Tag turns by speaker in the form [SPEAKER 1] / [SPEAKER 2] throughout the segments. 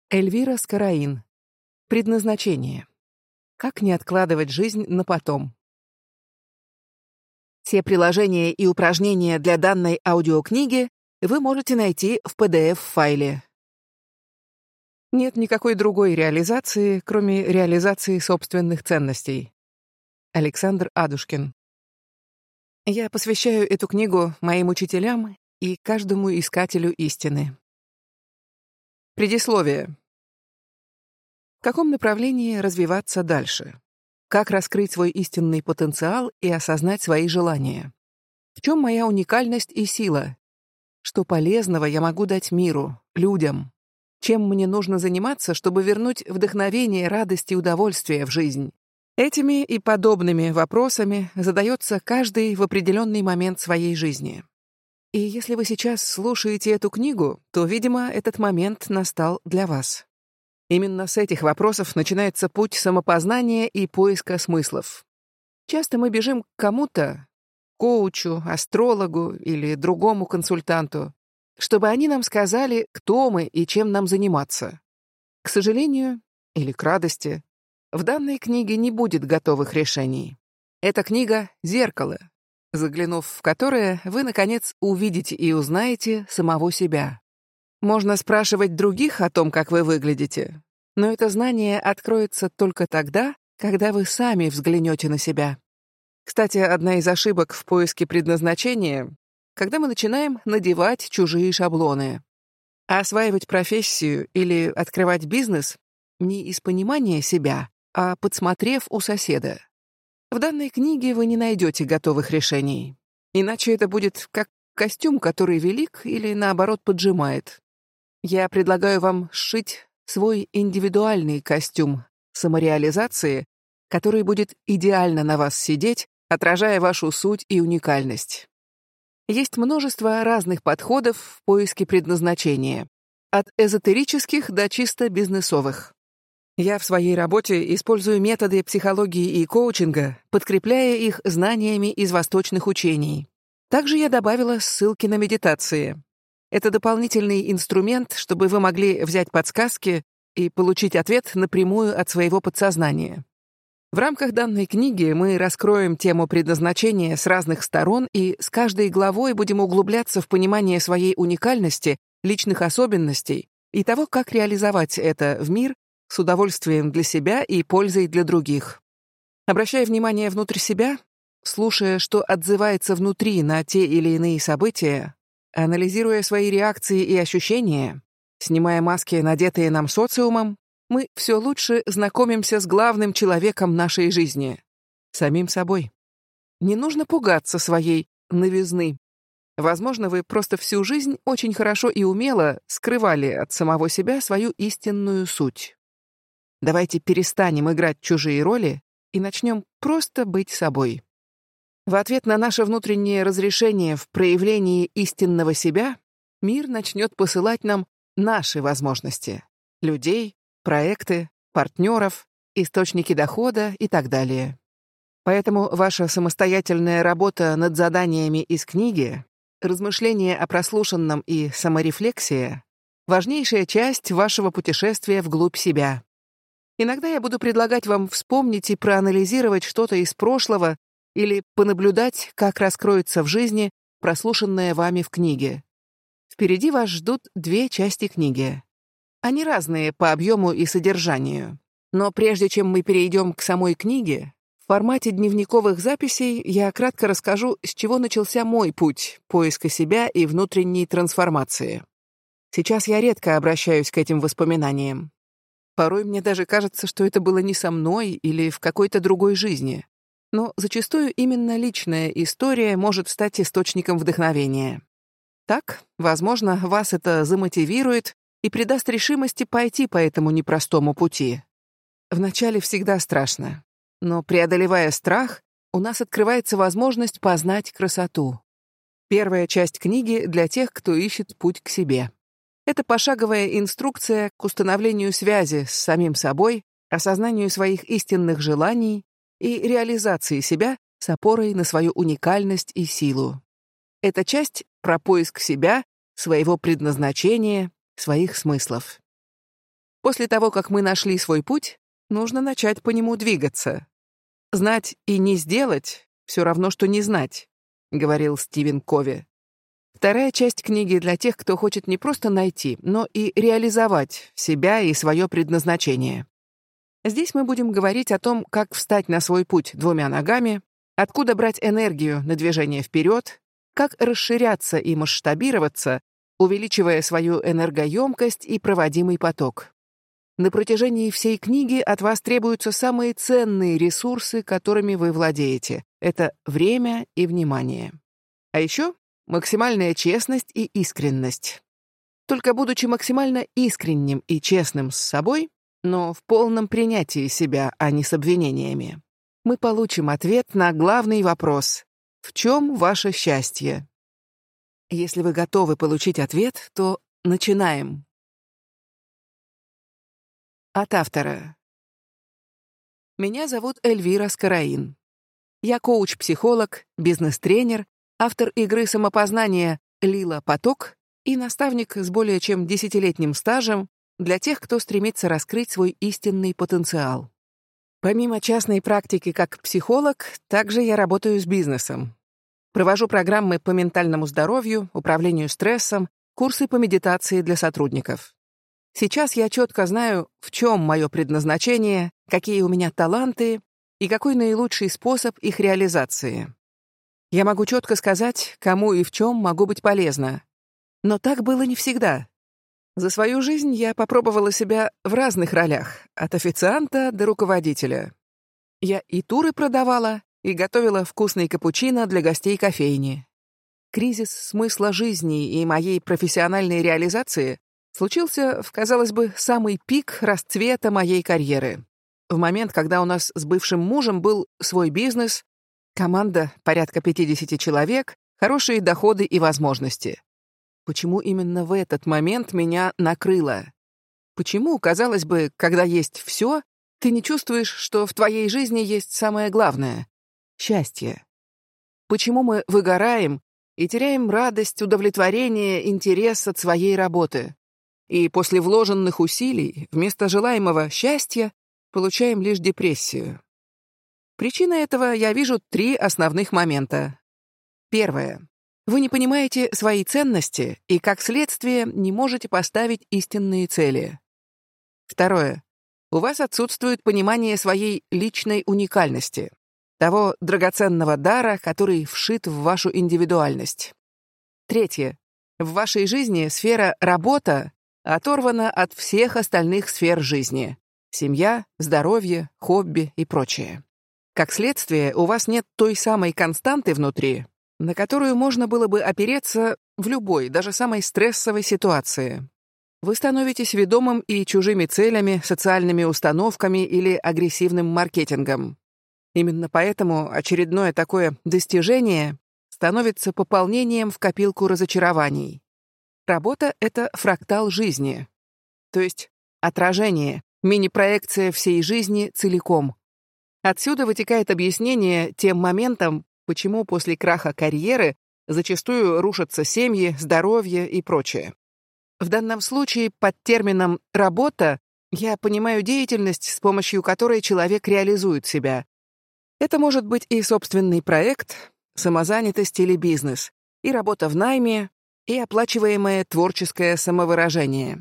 [SPEAKER 1] Эльвира Скараин. Предназначение. Как не откладывать жизнь на потом. Все приложения и упражнения для данной аудиокниги вы можете найти в PDF-файле. Нет никакой другой реализации, кроме реализации собственных ценностей. Александр Адушкин. Я посвящаю эту книгу моим учителям и каждому искателю истины. Предисловие. В каком направлении развиваться дальше? Как раскрыть свой истинный потенциал и осознать свои желания? В чем моя уникальность и сила? Что полезного я могу дать миру, людям? Чем мне нужно заниматься, чтобы вернуть вдохновение, радость и удовольствие в жизнь? Этими и подобными вопросами задается каждый в определенный момент своей жизни. И если вы сейчас слушаете эту книгу, то, видимо, этот момент настал для вас. Именно с этих вопросов начинается путь самопознания и поиска смыслов. Часто мы бежим к кому-то, коучу, астрологу или другому консультанту, чтобы они нам сказали, кто мы и чем нам заниматься. К сожалению, или к радости, в данной книге не будет готовых решений. Эта книга — зеркало, заглянув в которое, вы, наконец, увидите и узнаете самого себя. Можно спрашивать других о том, как вы выглядите, но это знание откроется только тогда, когда вы сами взглянете на себя. Кстати, одна из ошибок в поиске предназначения, когда мы начинаем надевать чужие шаблоны. А осваивать профессию или открывать бизнес не из понимания себя, а подсмотрев у соседа. В данной книге вы не найдете готовых решений. Иначе это будет как костюм, который велик или, наоборот, поджимает. Я предлагаю вам сшить свой индивидуальный костюм самореализации, который будет идеально на вас сидеть, отражая вашу суть и уникальность. Есть множество разных подходов в поиске предназначения, от эзотерических до чисто бизнесовых. Я в своей работе использую методы психологии и коучинга, подкрепляя их знаниями из восточных учений. Также я добавила ссылки на медитации. Это дополнительный инструмент, чтобы вы могли взять подсказки и получить ответ напрямую от своего подсознания. В рамках данной книги мы раскроем тему предназначения с разных сторон и с каждой главой будем углубляться в понимание своей уникальности, личных особенностей и того, как реализовать это в мир с удовольствием для себя и пользой для других. Обращая внимание внутрь себя, слушая, что отзывается внутри на те или иные события, анализируя свои реакции и ощущения, снимая маски, надетые нам социумом, мы все лучше знакомимся с главным человеком нашей жизни — самим собой. Не нужно пугаться своей новизны. Возможно, вы просто всю жизнь очень хорошо и умело скрывали от самого себя свою истинную суть. Давайте перестанем играть чужие роли и начнем просто быть собой. В ответ на наше внутреннее разрешение в проявлении истинного себя мир начнет посылать нам наши возможности — людей, проекты, партнеров, источники дохода и так далее. Поэтому ваша самостоятельная работа над заданиями из книги, размышления о прослушанном и саморефлексия — важнейшая часть вашего путешествия вглубь себя. Иногда я буду предлагать вам вспомнить и проанализировать что-то из прошлого или понаблюдать, как раскроется в жизни прослушанное вами в книге. Впереди вас ждут две части книги. Они разные по объему и содержанию. Но прежде чем мы перейдем к самой книге, в формате дневниковых записей я кратко расскажу, с чего начался мой путь поиска себя и внутренней трансформации. Сейчас я редко обращаюсь к этим воспоминаниям. Порой мне даже кажется, что это было не со мной или в какой-то другой жизни. Но зачастую именно личная история может стать источником вдохновения. Так, возможно, вас это замотивирует и придаст решимости пойти по этому непростому пути. Вначале всегда страшно, но преодолевая страх, у нас открывается возможность познать красоту. Первая часть книги для тех, кто ищет путь к себе. Это пошаговая инструкция к установлению связи с самим собой, осознанию своих истинных желаний и реализации себя с опорой на свою уникальность и силу. Эта часть про поиск себя, своего предназначения, своих смыслов. После того, как мы нашли свой путь, нужно начать по нему двигаться. Знать и не сделать — все равно, что не знать, говорил Стивен Кови. Вторая часть книги для тех, кто хочет не просто найти, но и реализовать себя и свое предназначение. Здесь мы будем говорить о том, как встать на свой путь двумя ногами, откуда брать энергию на движение вперед, как расширяться и масштабироваться, увеличивая свою энергоемкость и проводимый поток. На протяжении всей книги от вас требуются самые ценные ресурсы, которыми вы владеете. Это время и внимание. А еще максимальная честность и искренность. Только будучи максимально искренним и честным с собой, но в полном принятии себя, а не с обвинениями, мы получим ответ на главный вопрос: в чем ваше счастье? Если вы готовы получить ответ, то начинаем. От автора. Меня зовут Эльвира Скараин. Я коуч-психолог, бизнес-тренер, автор игры самопознания «Лила Поток» и наставник с более чем 10-летним стажем для тех, кто стремится раскрыть свой истинный потенциал. Помимо частной практики как психолог, также я работаю с бизнесом. Провожу программы по ментальному здоровью, управлению стрессом, курсы по медитации для сотрудников. Сейчас я четко знаю, в чем мое предназначение, какие у меня таланты и какой наилучший способ их реализации. Я могу четко сказать, кому и в чем могу быть полезна. Но так было не всегда. За свою жизнь я попробовала себя в разных ролях, от официанта до руководителя. Я и туры продавала, и готовила вкусный капучино для гостей кофейни. Кризис смысла жизни и моей профессиональной реализации случился в, казалось бы, самый пик расцвета моей карьеры. В момент, когда у нас с бывшим мужем был свой бизнес, команда порядка 50 человек, хорошие доходы и возможности. Почему именно в этот момент меня накрыло? Почему, казалось бы, когда есть все, ты не чувствуешь, что в твоей жизни есть самое главное — счастье? Почему мы выгораем и теряем радость, удовлетворение, интерес от своей работы? И после вложенных усилий вместо желаемого счастья получаем лишь депрессию. Причиной этого я вижу 3 основных момента. Первое. Вы не понимаете свои ценности и, как следствие, не можете поставить истинные цели. Второе. У вас отсутствует понимание своей личной уникальности, того драгоценного дара, который вшит в вашу индивидуальность. Третье. В вашей жизни сфера «работа» оторвана от всех остальных сфер жизни: семья, здоровье, хобби и прочее. Как следствие, у вас нет той самой константы внутри, на которую можно было бы опереться в любой, даже самой стрессовой ситуации. Вы становитесь ведомым и чужими целями, социальными установками или агрессивным маркетингом. Именно поэтому очередное такое достижение становится пополнением в копилку разочарований. Работа — это фрактал жизни, то есть отражение, мини-проекция всей жизни целиком. Отсюда вытекает объяснение тем моментам, почему после краха карьеры зачастую рушатся семьи, здоровье и прочее. В данном случае под термином «работа» я понимаю деятельность, с помощью которой человек реализует себя. Это может быть и собственный проект, самозанятость или бизнес, и работа в найме, и оплачиваемое творческое самовыражение.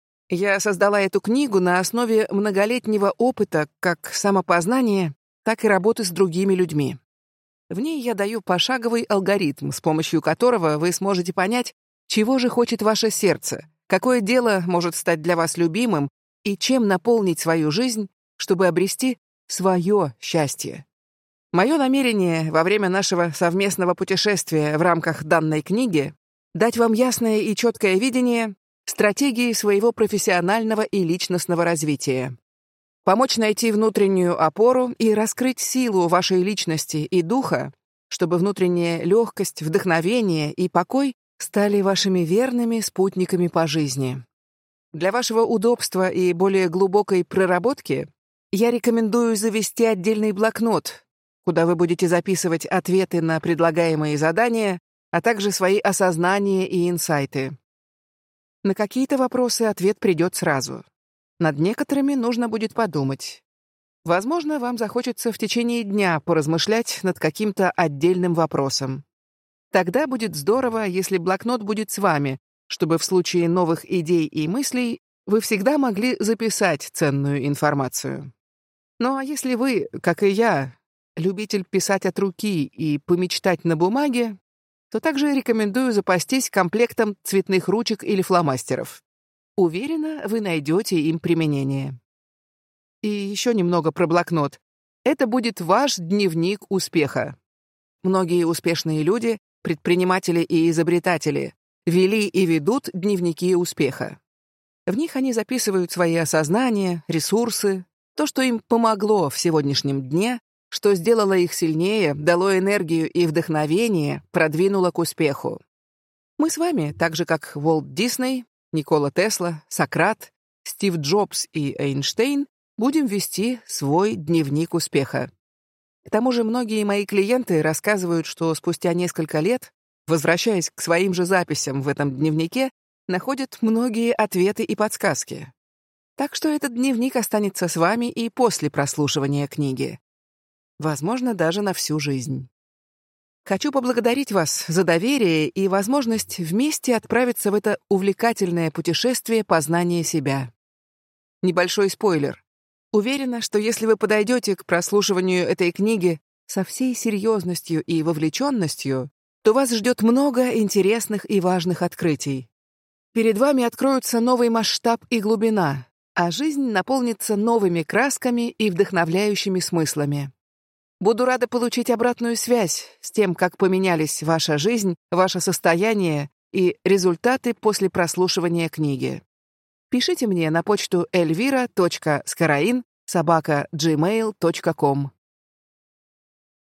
[SPEAKER 1] Я создала эту книгу на основе многолетнего опыта как самопознания, так и работы с другими людьми. В ней я даю пошаговый алгоритм, с помощью которого вы сможете понять, чего же хочет ваше сердце, какое дело может стать для вас любимым и чем наполнить свою жизнь, чтобы обрести свое счастье. Мое намерение во время нашего совместного путешествия в рамках данной книги дать вам ясное и четкое видение стратегии своего профессионального и личностного развития. Помочь найти внутреннюю опору и раскрыть силу вашей личности и духа, чтобы внутренняя легкость, вдохновение и покой стали вашими верными спутниками по жизни. Для вашего удобства и более глубокой проработки я рекомендую завести отдельный блокнот, куда вы будете записывать ответы на предлагаемые задания, а также свои осознания и инсайты. На какие-то вопросы ответ придет сразу. Над некоторыми нужно будет подумать. Возможно, вам захочется в течение дня поразмышлять над каким-то отдельным вопросом. Тогда будет здорово, если блокнот будет с вами, чтобы в случае новых идей и мыслей вы всегда могли записать ценную информацию. Ну а если вы, как и я, любитель писать от руки и помечтать на бумаге, то также рекомендую запастись комплектом цветных ручек или фломастеров. Уверена, вы найдете им применение. И еще немного про блокнот. Это будет ваш дневник успеха. Многие успешные люди, предприниматели и изобретатели, вели и ведут дневники успеха. В них они записывают свои осознания, ресурсы, то, что им помогло в сегодняшнем дне, что сделало их сильнее, дало энергию и вдохновение, продвинуло к успеху. Мы с вами, так же как Уолт Дисней, Никола Тесла, Сократ, Стив Джобс и Эйнштейн, будем вести свой дневник успеха. К тому же многие мои клиенты рассказывают, что спустя несколько лет, возвращаясь к своим же записям в этом дневнике, находят многие ответы и подсказки. Так что этот дневник останется с вами и после прослушивания книги. Возможно, даже на всю жизнь. Хочу поблагодарить вас за доверие и возможность вместе отправиться в это увлекательное путешествие познания себя. Небольшой спойлер. Уверена, что если вы подойдете к прослушиванию этой книги со всей серьезностью и вовлеченностью, то вас ждет много интересных и важных открытий. Перед вами откроются новый масштаб и глубина, а жизнь наполнится новыми красками и вдохновляющими смыслами. Буду рада получить обратную связь с тем, как поменялись ваша жизнь, ваше состояние и результаты после прослушивания книги. Пишите мне на почту elvira.skarain@gmail.com.